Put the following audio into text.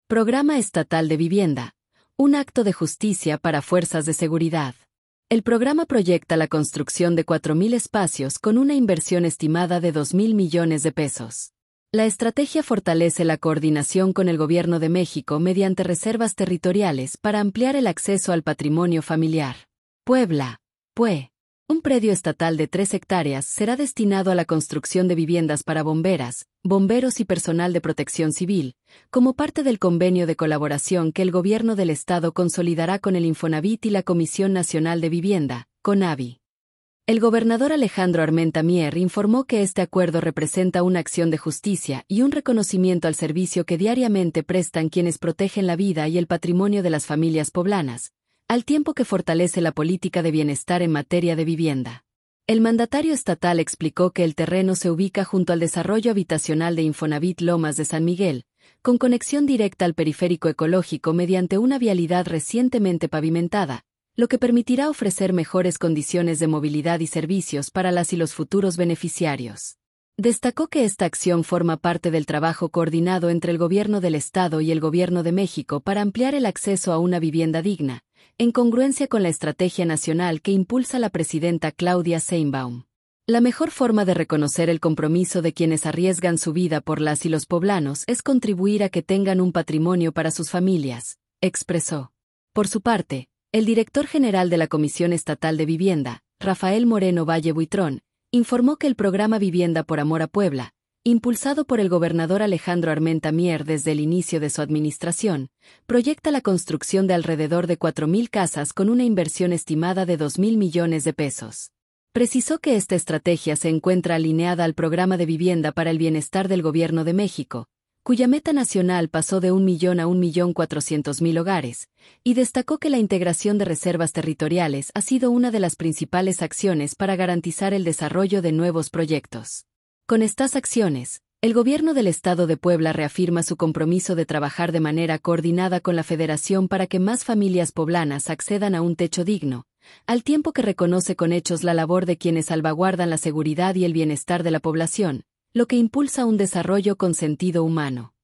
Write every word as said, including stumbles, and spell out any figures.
Programa Estatal de Vivienda. Un acto de justicia para fuerzas de seguridad. El programa proyecta la construcción de cuatro mil espacios con una inversión estimada de dos mil millones de pesos. La estrategia fortalece la coordinación con el Gobierno de México mediante reservas territoriales para ampliar el acceso al patrimonio familiar. Puebla, P U E. Un predio estatal de tres hectáreas será destinado a la construcción de viviendas para bomberas, bomberos y personal de protección civil, como parte del convenio de colaboración que el Gobierno del Estado consolidará con el Infonavit y la Comisión Nacional de Vivienda, CONAVI. El gobernador Alejandro Armenta Mier informó que este acuerdo representa una acción de justicia y un reconocimiento al servicio que diariamente prestan quienes protegen la vida y el patrimonio de las familias poblanas, al tiempo que fortalece la política de bienestar en materia de vivienda. El mandatario estatal explicó que el terreno se ubica junto al desarrollo habitacional de Infonavit Lomas de San Miguel, con conexión directa al periférico ecológico mediante una vialidad recientemente pavimentada, lo que permitirá ofrecer mejores condiciones de movilidad y servicios para las y los futuros beneficiarios. Destacó que esta acción forma parte del trabajo coordinado entre el Gobierno del Estado y el Gobierno de México para ampliar el acceso a una vivienda digna, en congruencia con la estrategia nacional que impulsa la presidenta Claudia Sheinbaum. La mejor forma de reconocer el compromiso de quienes arriesgan su vida por las y los poblanos es contribuir a que tengan un patrimonio para sus familias, expresó. Por su parte, el director general de la Comisión Estatal de Vivienda, Rafael Moreno Valle Buitrón, informó que el programa Vivienda por Amor a Puebla, impulsado por el gobernador Alejandro Armenta Mier desde el inicio de su administración, proyecta la construcción de alrededor de cuatro mil casas con una inversión estimada de dos mil millones de pesos. Precisó que esta estrategia se encuentra alineada al Programa de Vivienda para el Bienestar del Gobierno de México, cuya meta nacional pasó de un millón a un millón cuatrocientos mil hogares, y destacó que la integración de reservas territoriales ha sido una de las principales acciones para garantizar el desarrollo de nuevos proyectos. Con estas acciones, el Gobierno del Estado de Puebla reafirma su compromiso de trabajar de manera coordinada con la Federación para que más familias poblanas accedan a un techo digno, al tiempo que reconoce con hechos la labor de quienes salvaguardan la seguridad y el bienestar de la población, lo que impulsa un desarrollo con sentido humano.